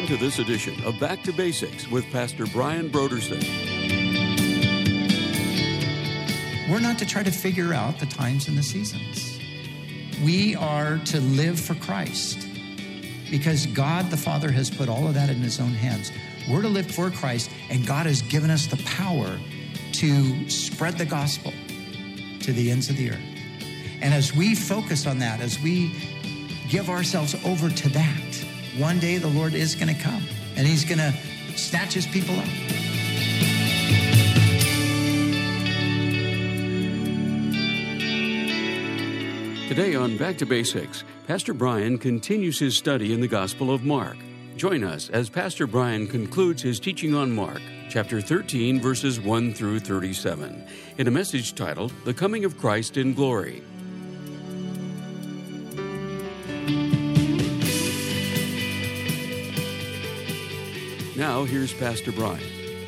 to this edition of Back to Basics with Pastor Brian Brodersen. We're not to try to figure out the times and the seasons. We are to live for Christ because God the Father has put all of that in his own hands. We're to live for Christ, and God has given us the power to spread the gospel to the ends of the earth. And as we focus on that, as we give ourselves over to that, one day the Lord is going to come and he's going to snatch his people up. Today on Back to Basics, Pastor Brian continues his study in the Gospel of Mark. Join us as Pastor Brian concludes his teaching on Mark, chapter 13, verses 1 through 37, in a message titled, The Coming of Christ in Glory. Now, here's Pastor Brian.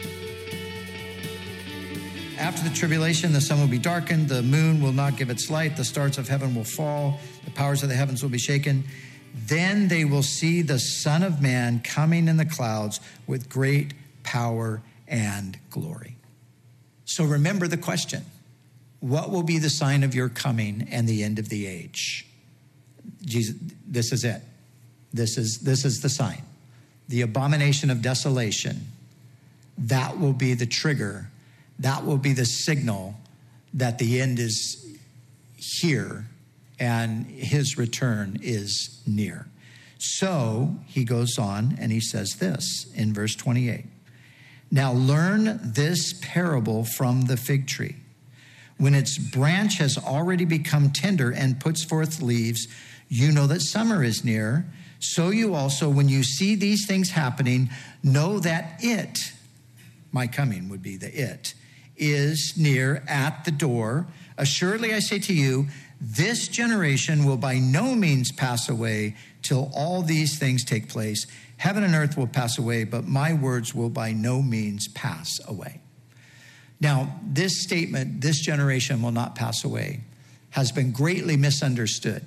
After the tribulation, the sun will be darkened, the moon will not give its light, the stars of heaven will fall, the powers of the heavens will be shaken. Then they will see the Son of Man coming in the clouds with great power and glory. So remember the question, what will be the sign of your coming and the end of the age? Jesus, this is it. This is the sign. The abomination of desolation, that will be the trigger. That will be the signal that the end is here and his return is near. So he goes on and he says this in verse 28. Now learn this parable from the fig tree. When its branch has already become tender and puts forth leaves, you know that summer is near. So you also, when you see these things happening, know that it, my coming would be the it, is near at the door. Assuredly, I say to you, this generation will by no means pass away till all these things take place. Heaven and earth will pass away, but my words will by no means pass away. Now, this statement, this generation will not pass away, has been greatly misunderstood.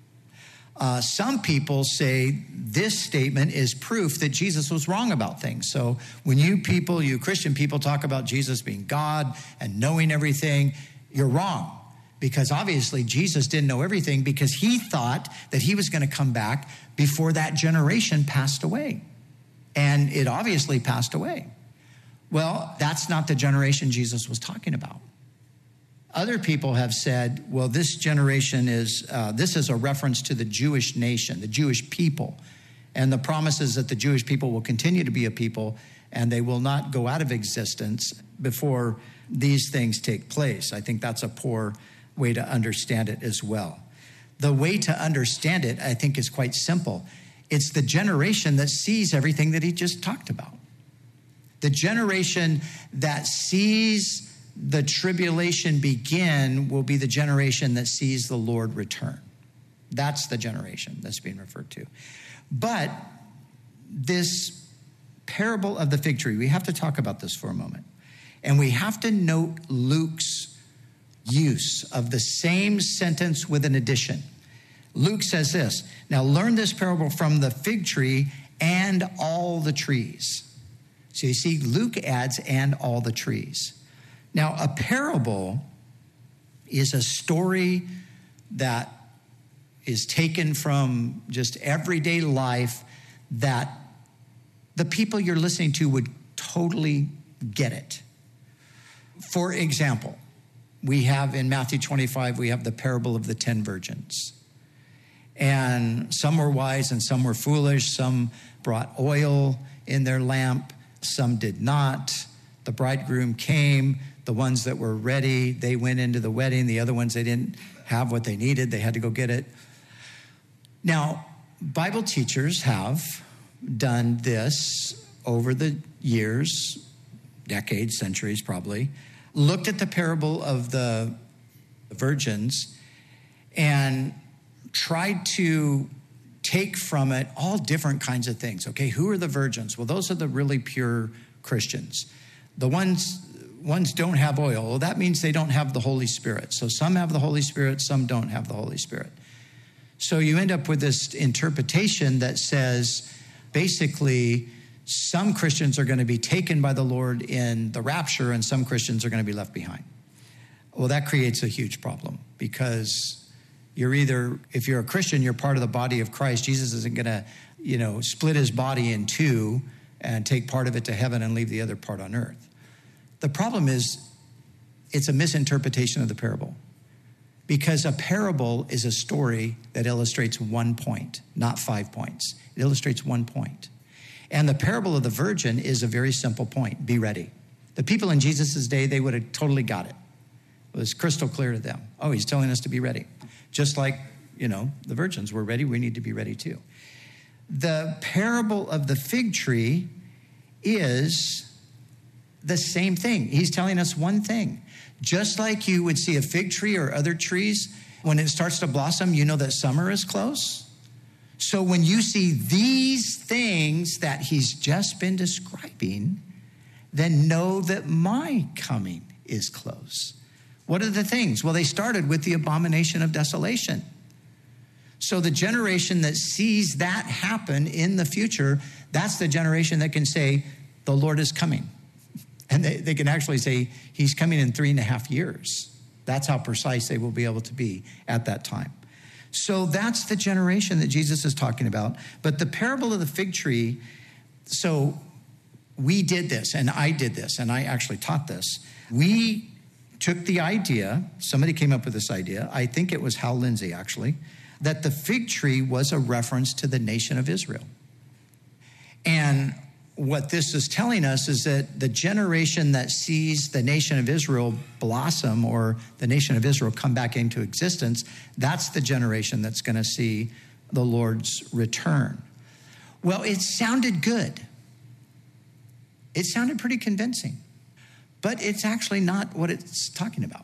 Some people say this statement is proof that Jesus was wrong about things. So when you Christian people talk about Jesus being God and knowing everything, you're wrong. Because obviously Jesus didn't know everything because he thought that he was going to come back before that generation passed away. And it obviously passed away. Well, that's not the generation Jesus was talking about. Other people have said, well, this generation this is a reference to the Jewish nation, the Jewish people, and the promises that the Jewish people will continue to be a people and they will not go out of existence before these things take place. I think that's a poor way to understand it as well. The way to understand it, I think, is quite simple. It's the generation that sees everything that he just talked about. The generation that sees the tribulation begin will be the generation that sees the Lord return. That's the generation that's being referred to. But this parable of the fig tree, we have to talk about this for a moment. And we have to note Luke's use of the same sentence with an addition. Luke says this, now learn this parable from the fig tree and all the trees. So you see, Luke adds and all the trees. Now, a parable is a story that is taken from just everyday life that the people you're listening to would totally get it. For example, we have in Matthew 25, we have the parable of the 10 virgins. And some were wise and some were foolish. Some brought oil in their lamp. Some did not. The bridegroom came. The ones that were ready, they went into the wedding. The other ones, they didn't have what they needed. They had to go get it. Now, Bible teachers have done this over the years, decades, centuries probably, looked at the parable of the virgins and tried to take from it all different kinds of things. Okay, who are the virgins? Well, those are the really pure Christians. The ones don't have oil. Well, that means they don't have the Holy Spirit. So some have the Holy Spirit, some don't have the Holy Spirit. So you end up with this interpretation that says, basically some Christians are going to be taken by the Lord in the rapture and some Christians are going to be left behind. Well, that creates a huge problem because you're either, if you're a Christian, you're part of the body of Christ. Jesus isn't going to, split his body in two and take part of it to heaven and leave the other part on earth. The problem is it's a misinterpretation of the parable because a parable is a story that illustrates 1 point, not 5 points. It illustrates 1 point. And the parable of the virgin is a very simple point. Be ready. The people in Jesus' day, they would have totally got it. It was crystal clear to them. Oh, he's telling us to be ready. Just like, the virgins were ready, we need to be ready too. The parable of the fig tree is the same thing. He's telling us one thing. Just like you would see a fig tree or other trees, when it starts to blossom, you know that summer is close. So when you see these things that he's just been describing, then know that my coming is close. What are the things? Well, they started with the abomination of desolation. So the generation that sees that happen in the future, that's the generation that can say, the Lord is coming. And they can actually say, he's coming in 3.5 years. That's how precise they will be able to be at that time. So that's the generation that Jesus is talking about. But the parable of the fig tree, so we did this, and I did this, and I actually taught this. We took the idea, somebody came up with this idea, I think it was Hal Lindsey actually, that the fig tree was a reference to the nation of Israel. And what this is telling us is that the generation that sees the nation of Israel blossom or the nation of Israel come back into existence, that's the generation that's going to see the Lord's return. Well, it sounded good. It sounded pretty convincing, but it's actually not what it's talking about.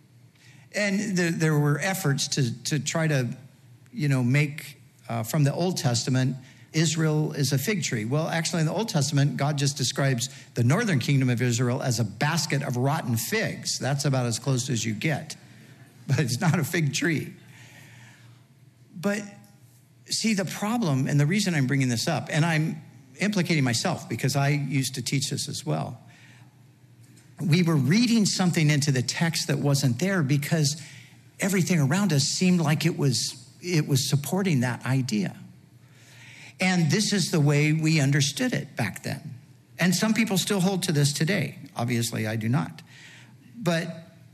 And there were efforts to try to, make from the Old Testament, Israel is a fig tree. Well, actually, in the Old Testament, God just describes the northern kingdom of Israel as a basket of rotten figs. That's about as close as you get. But it's not a fig tree. But see, the problem, and the reason I'm bringing this up, and I'm implicating myself because I used to teach this as well. We were reading something into the text that wasn't there because everything around us seemed like it was supporting that idea. And this is the way we understood it back then. And some people still hold to this today. Obviously, I do not. But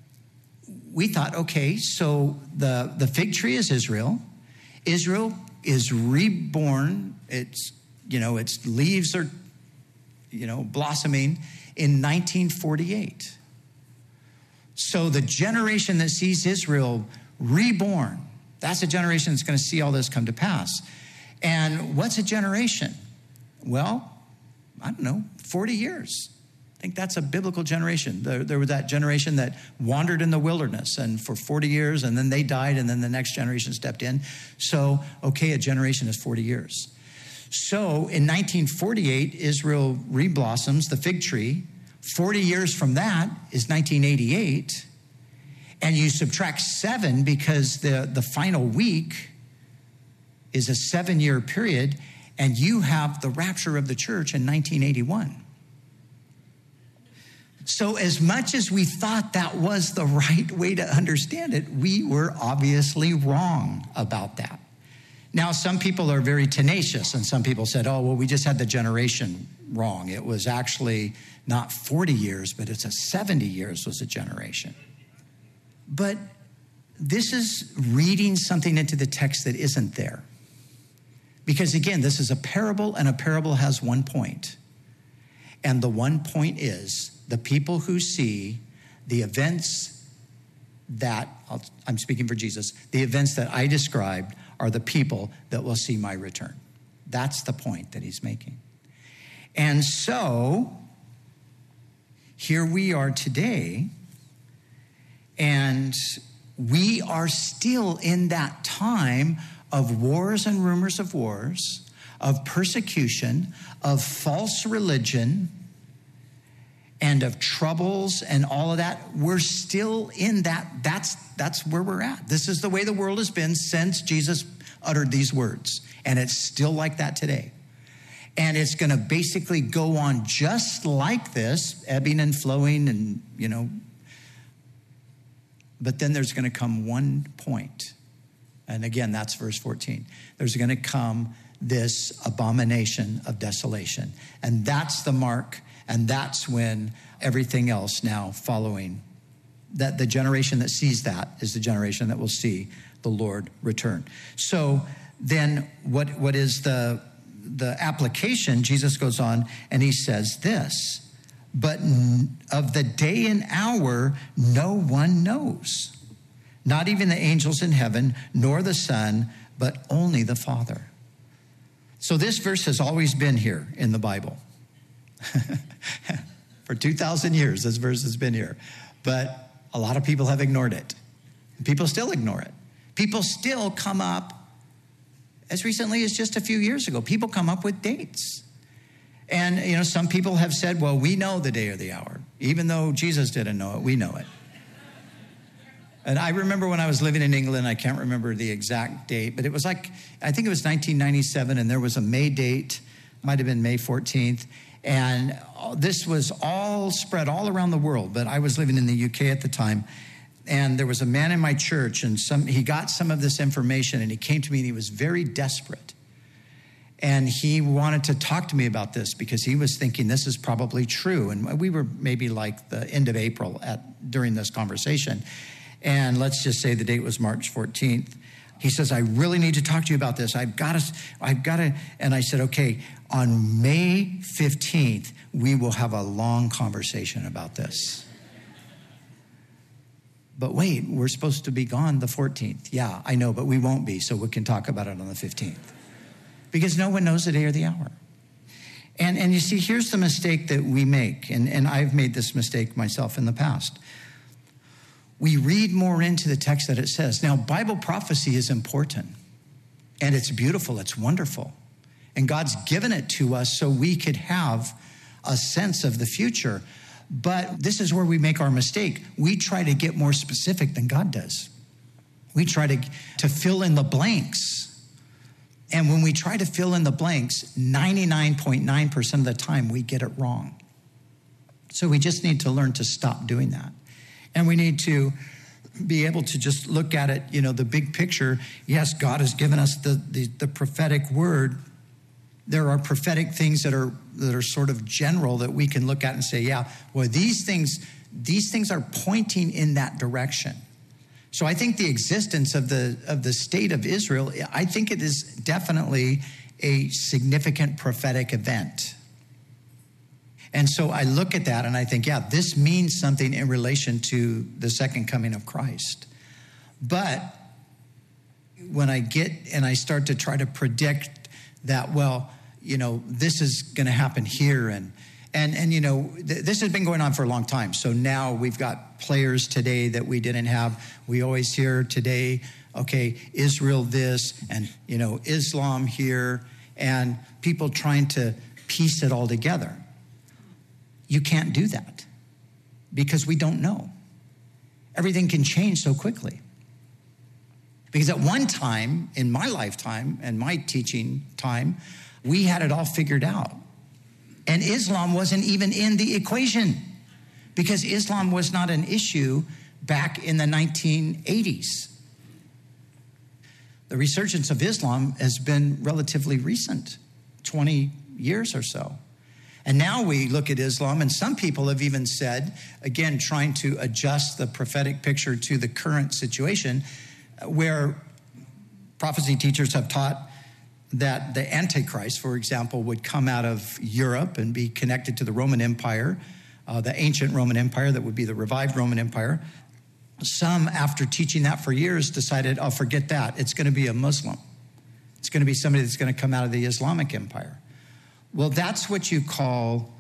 we thought, okay, so the fig tree is Israel. Israel is reborn. Its leaves are, blossoming in 1948. So the generation that sees Israel reborn, that's a generation that's going to see all this come to pass. And what's a generation? Well, I don't know, 40 years. I think that's a biblical generation. There was that generation that wandered in the wilderness and for 40 years, and then they died, and then the next generation stepped in. So, okay, a generation is 40 years. So in 1948, Israel reblossoms, the fig tree. 40 years from that is 1988. And you subtract 7 because the final week is a 7-year period, and you have the rapture of the church in 1981. So as much as we thought that was the right way to understand it, we were obviously wrong about that. Now, some people are very tenacious, and some people said, oh, well, we just had the generation wrong. It was actually not 40 years, but it's 70 years was a generation. But this is reading something into the text that isn't there. Because again, this is a parable, and a parable has 1 point. And the 1 point is the people who see the events that, I'm speaking for Jesus, the events that I described are the people that will see my return. That's the point that he's making. And so, here we are today, and we are still in that time of wars and rumors of wars, of persecution, of false religion, and of troubles and all of that. We're still in that. That's where we're at. This is the way the world has been since Jesus uttered these words. And it's still like that today. And it's going to basically go on just like this, ebbing and flowing and, but then there's going to come one point. And again, that's verse 14. There's going to come this abomination of desolation. And that's the mark. And that's when everything else now following, that the generation that sees that is the generation that will see the Lord return. So then what is the application? Jesus goes on and he says this, but of the day and hour, no one knows. Not even the angels in heaven, nor the Son, but only the Father. So this verse has always been here in the Bible. For 2,000 years, this verse has been here. But a lot of people have ignored it. People still ignore it. People still come up, as recently as just a few years ago, people come up with dates. And, some people have said, well, we know the day or the hour. Even though Jesus didn't know it, we know it. And I remember when I was living in England, I can't remember the exact date, but it was I think it was 1997, and there was a May date, might have been May 14th. And this was all spread all around the world, but I was living in the UK at the time. And there was a man in my church, and he got some of this information, and he came to me, and he was very desperate. And he wanted to talk to me about this because he was thinking this is probably true. And we were maybe like the end of April during this conversation. And let's just say the date was March 14th. He says, I really need to talk to you about this. I've got to. And I said, okay, on May 15th, we will have a long conversation about this. But wait, we're supposed to be gone the 14th. Yeah, I know, but we won't be, so we can talk about it on the 15th. Because no one knows the day or the hour. And you see, here's the mistake that we make, and I've made this mistake myself in the past. We read more into the text that it says. Now, Bible prophecy is important, and it's beautiful, it's wonderful. And God's given it to us so we could have a sense of the future. But this is where we make our mistake. We try to get more specific than God does. We try to fill in the blanks. And when we try to fill in the blanks, 99.9% of the time, we get it wrong. So we just need to learn to stop doing that. And we need to be able to just look at it, the big picture. Yes, God has given us the prophetic word. There are prophetic things that are sort of general that we can look at and say, yeah, well, these things are pointing in that direction. So I think the existence of the state of Israel, I think it is definitely a significant prophetic event. And so I look at that and I think, yeah, this means something in relation to the second coming of Christ. But when I get and I start to try to predict that, well, this is going to happen here. And this has been going on for a long time. So now we've got players today that we didn't have. We always hear today, okay, Israel this and, Islam here, and people trying to piece it all together. You can't do that because we don't know. Everything can change so quickly. Because at one time in my lifetime and my teaching time, we had it all figured out. And Islam wasn't even in the equation because Islam was not an issue back in the 1980s. The resurgence of Islam has been relatively recent, 20 years or so. And now we look at Islam, and some people have even said, again, trying to adjust the prophetic picture to the current situation, where prophecy teachers have taught that the Antichrist, for example, would come out of Europe and be connected to the Roman Empire, the ancient Roman Empire that would be the revived Roman Empire. Some, after teaching that for years, decided, oh, forget that. It's going to be a Muslim. It's going to be somebody that's going to come out of the Islamic Empire. Well, that's what you call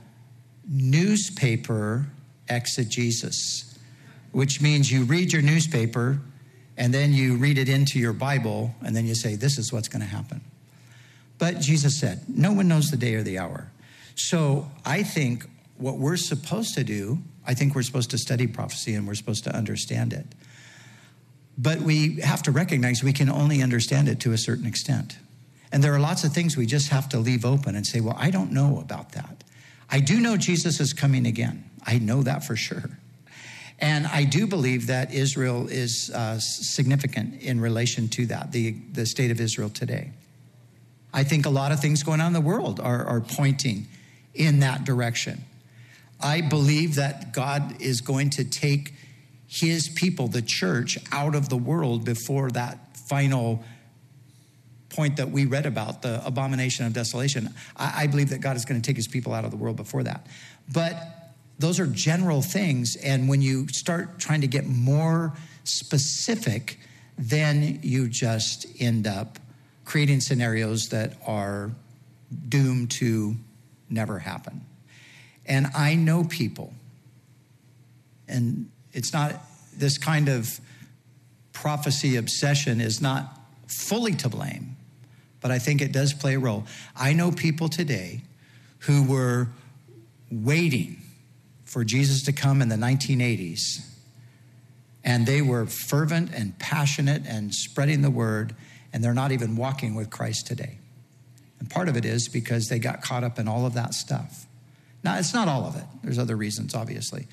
newspaper exegesis, which means you read your newspaper and then you read it into your Bible and then you say, this is what's going to happen. But Jesus said, no one knows the day or the hour. So I think what we're supposed to do, I think we're supposed to study prophecy and we're supposed to understand it. But we have to recognize we can only understand it to a certain extent. And there are lots of things we just have to leave open and say, well, I don't know about that. I do know Jesus is coming again. I know that for sure. And I do believe that Israel is significant in relation to that, the state of Israel today. I think a lot of things going on in the world are pointing in that direction. I believe that God is going to take his people, the church, out of the world before that final point that we read about, the abomination of desolation. I believe that God is going to take his people out of the world before that. But those are general things, and when you start trying to get more specific, then you just end up creating scenarios that are doomed to never happen. And I know people, and it's not, this kind of prophecy obsession is not fully to blame, but I think it does play a role. I know people today who were waiting for Jesus to come in the 1980s, and they were fervent and passionate and spreading the word, and they're not even walking with Christ today. And part of it is because they got caught up in all of that stuff. Now, it's not all of it. There's other reasons, obviously.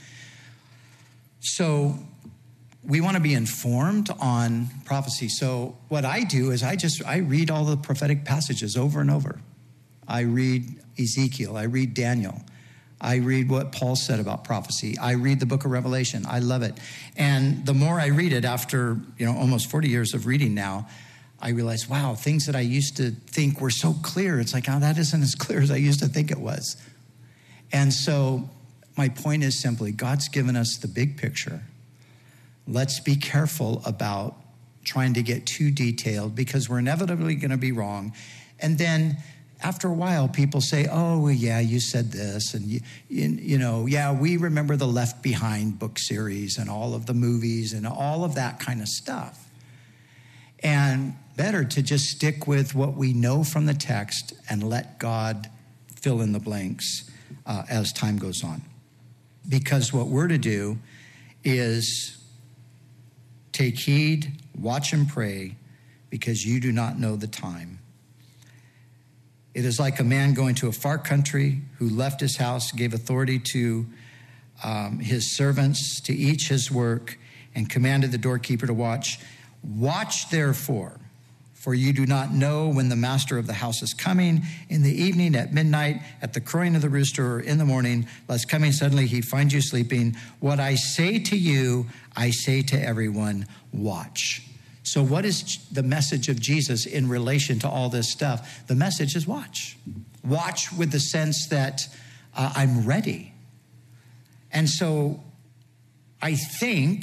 So we want to be informed on prophecy. So what I do is I read all the prophetic passages over and over. I read Ezekiel. I read Daniel. I read what Paul said about prophecy. I read the book of Revelation. I love it. And the more I read it, after almost 40 years of reading now, I realize, wow, things that I used to think were so clear. It's like, oh, that isn't as clear as I used to think it was. And so my point is simply, God's given us the big picture. Let's be careful about trying to get too detailed, because we're inevitably going to be wrong. And then after a while, people say, oh, well, yeah, you said this. And, yeah, we remember the Left Behind book series and all of the movies and all of that kind of stuff. And better to just stick with what we know from the text and let God fill in the blanks as time goes on. Because what we're to do is take heed, watch and pray, because you do not know the time. It is like a man going to a far country who left his house, gave authority to his servants to each his work, and commanded the doorkeeper to watch. Watch, therefore, for you do not know when the master of the house is coming, in the evening, at midnight, at the crowing of the rooster, or in the morning, lest coming suddenly he find you sleeping. What I say to you, I say to everyone, watch. So what is the message of Jesus in relation to all this stuff? The message is watch. Watch with the sense that I'm ready. And so I think,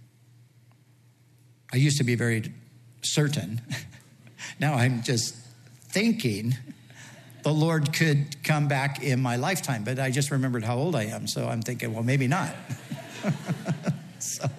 I used to be very certain. Now I'm just thinking the Lord could come back in my lifetime. But I just remembered how old I am. So I'm thinking, well, maybe not. So,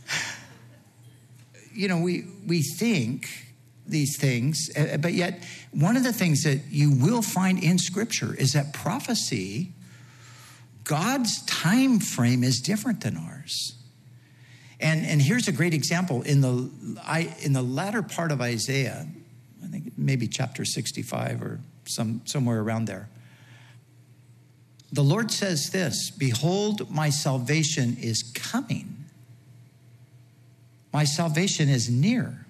we think these things, but yet one of the things that you will find in Scripture is that prophecy, God's time frame is different than ours. And here's a great example. In the latter part of Isaiah, I think maybe chapter 65 or somewhere around there, the Lord says this, behold, my salvation is coming. My salvation is near.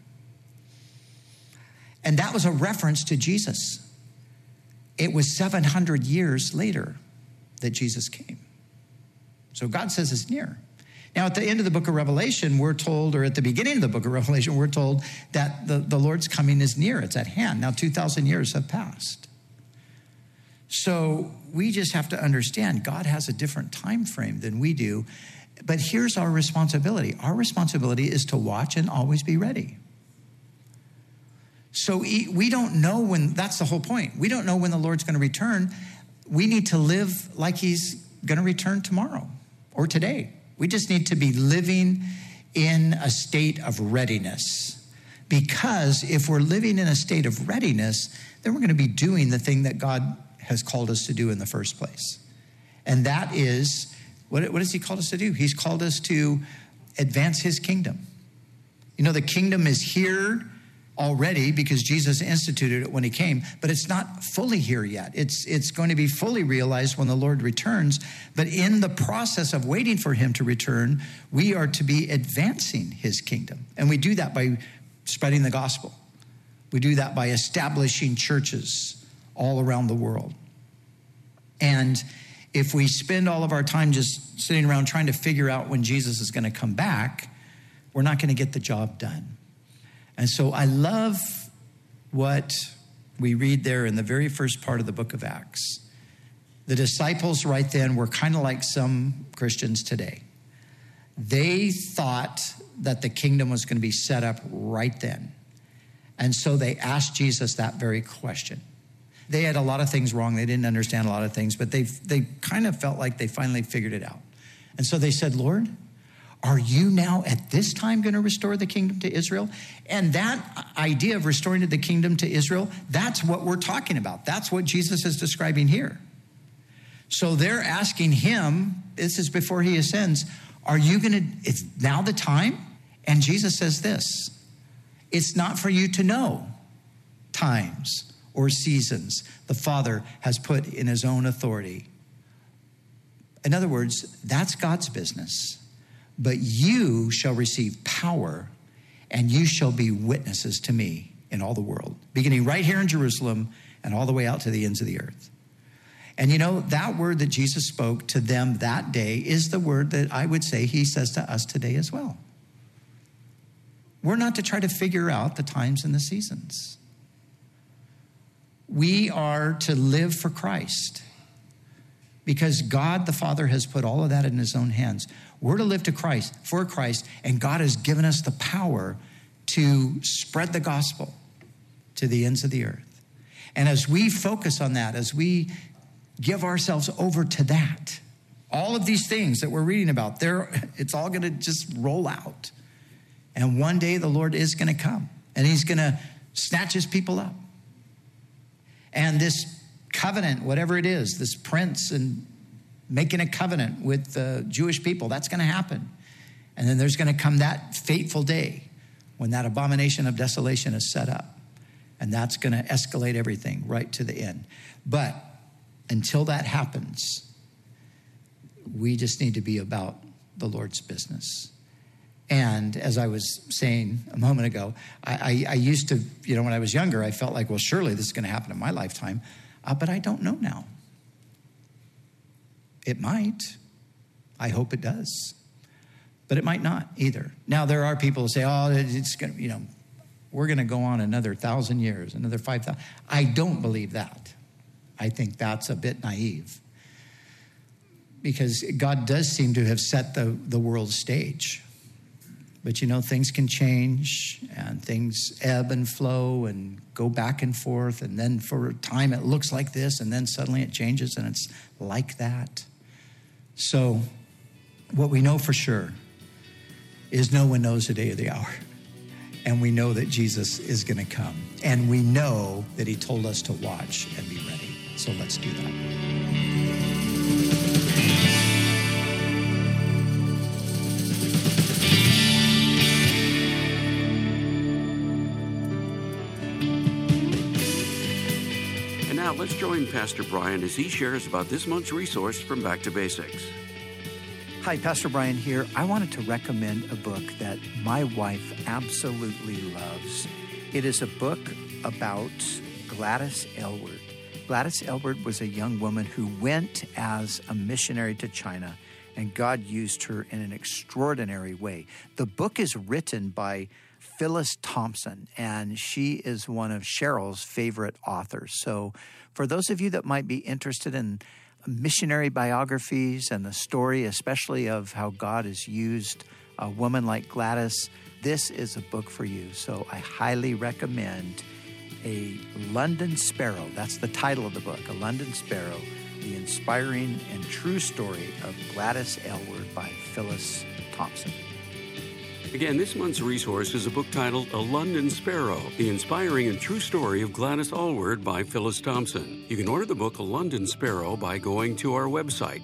And that was a reference to Jesus. It was 700 years later that Jesus came. So God says it's near. Now, at the end of the book of Revelation, we're told, or at the beginning of the book of Revelation, we're told that the Lord's coming is near. It's at hand. Now, 2,000 years have passed. So we just have to understand God has a different time frame than we do. But here's our responsibility. Our responsibility is to watch and always be ready. So we don't know when, that's the whole point. We don't know when the Lord's going to return. We need to live like he's going to return tomorrow or today. We just need to be living in a state of readiness. Because if we're living in a state of readiness, then we're going to be doing the thing that God has called us to do in the first place. And that is, what has he called us to do? He's called us to advance his kingdom. The kingdom is here already because Jesus instituted it when he came, but it's not fully here yet. It's going to be fully realized when the Lord returns. But in the process of waiting for him to return, we are to be advancing his kingdom. And we do that by spreading the gospel. We do that by establishing churches all around the world. And if we spend all of our time just sitting around trying to figure out when Jesus is going to come back, we're not going to get the job done. And so I love what we read there in the very first part of the book of Acts. The disciples right then were kind of like some Christians today. They thought that the kingdom was going to be set up right then. And so they asked Jesus that very question. They had a lot of things wrong. They didn't understand a lot of things, but they kind of felt like they finally figured it out. And so they said, Lord, are you now at this time going to restore the kingdom to Israel? And that idea of restoring the kingdom to Israel, that's what we're talking about. That's what Jesus is describing here. So they're asking him, this is before he ascends, are you going to, it's now the time? And Jesus says this, it's not for you to know times or seasons the Father has put in his own authority. In other words, that's God's business. But you shall receive power, and you shall be witnesses to me in all the world, beginning right here in Jerusalem and all the way out to the ends of the earth. And you know, that word that Jesus spoke to them that day is the word that I would say he says to us today as well. We're not to try to figure out the times and the seasons. We are to live for Christ because God the Father has put all of that in his own hands. We're to live to Christ, for Christ, and God has given us the power to spread the gospel to the ends of the earth. And as we focus on that, as we give ourselves over to that, all of these things that we're reading about, it's all going to just roll out. And one day the Lord is going to come, and he's going to snatch his people up. And this covenant, whatever it is, this prince and making a covenant with the Jewish people, that's going to happen. And then there's going to come that fateful day when that abomination of desolation is set up. And that's going to escalate everything right to the end. But until that happens, we just need to be about the Lord's business. And as I was saying a moment ago, I used to, when I was younger, I felt like, well, surely this is going to happen in my lifetime. But I don't know now. It might. I hope it does. But it might not either. Now, there are people who say, oh, it's going to, we're going to go on another 1,000 years, another 5,000. I don't believe that. I think that's a bit naive. Because God does seem to have set the world stage. But things can change and things ebb and flow and go back and forth. And then for a time it looks like this and then suddenly it changes and it's like that. So what we know for sure is no one knows the day or the hour. And we know that Jesus is going to come. And we know that he told us to watch and be ready. So let's do that. Now let's join Pastor Brian as he shares about this month's resource from Back to Basics. Hi, Pastor Brian here. I wanted to recommend a book that my wife absolutely loves. It is a book about Gladys Aylward. Gladys Aylward was a young woman who went as a missionary to China, and God used her in an extraordinary way. The book is written by Phyllis Thompson, and she is one of Cheryl's favorite authors. So for those of you that might be interested in missionary biographies and the story, especially of how God has used a woman like Gladys, this is a book for you. So I highly recommend A London Sparrow. That's the title of the book, A London Sparrow, the inspiring and true story of Gladys Aylward by Phyllis Thompson. Again, this month's resource is a book titled A London Sparrow, the inspiring and true story of Gladys Aylward by Phyllis Thompson. You can order the book A London Sparrow by going to our website,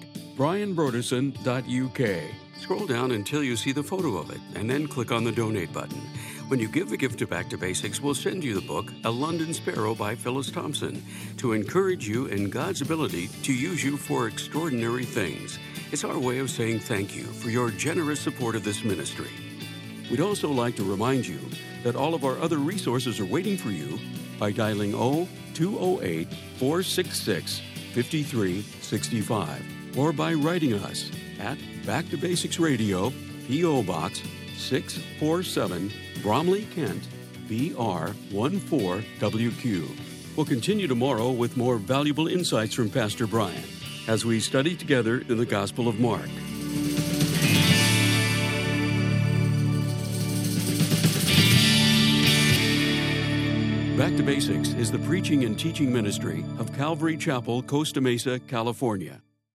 brianbroderson.uk. Scroll down until you see the photo of it, and then click on the donate button. When you give a gift to Back to Basics, we'll send you the book, A London Sparrow by Phyllis Thompson, to encourage you in God's ability to use you for extraordinary things. It's our way of saying thank you for your generous support of this ministry. We'd also like to remind you that all of our other resources are waiting for you by dialing 0208-466-5365 or by writing us at Back to Basics Radio, P.O. Box 647, Bromley, Kent, BR 14WQ. We'll continue tomorrow with more valuable insights from Pastor Brian as we study together in the Gospel of Mark. Back to Basics is the preaching and teaching ministry of Calvary Chapel, Costa Mesa, California.